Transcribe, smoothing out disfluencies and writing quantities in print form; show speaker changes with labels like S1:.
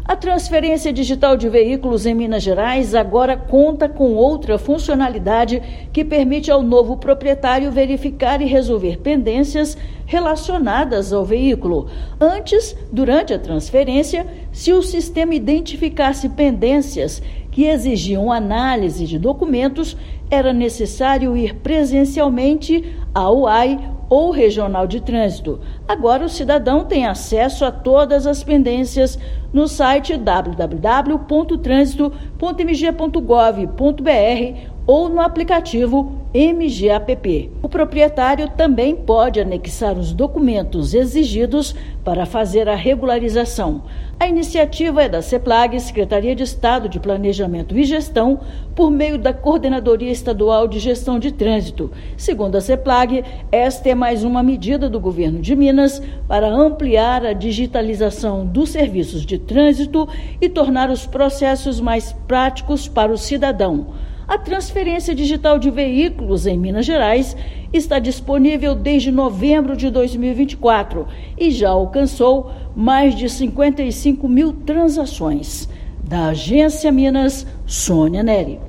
S1: A transferência digital de veículos em Minas Gerais agora conta com outra funcionalidade que permite ao novo proprietário verificar e resolver pendências relacionadas ao veículo. Antes, durante a transferência, se o sistema identificasse pendências que exigiam análise de documentos, era necessário ir presencialmente ao UAI ou Regional de Trânsito. Agora o cidadão tem acesso a todas as pendências no site www.transito.mg.gov.br ou no aplicativo MGApp. O proprietário também pode anexar os documentos exigidos para fazer a regularização. A iniciativa é da CEPLAG, Secretaria de Estado de Planejamento e Gestão, por meio da Coordenadoria Estadual de Gestão de Trânsito. Segundo a CEPLAG, esta é mais uma medida do governo de Minas para ampliar a digitalização dos serviços de trânsito e tornar os processos mais práticos para o cidadão. A transferência digital de veículos em Minas Gerais está disponível desde novembro de 2024 e já alcançou mais de 55 mil transações. Da Agência Minas, Sônia Neri.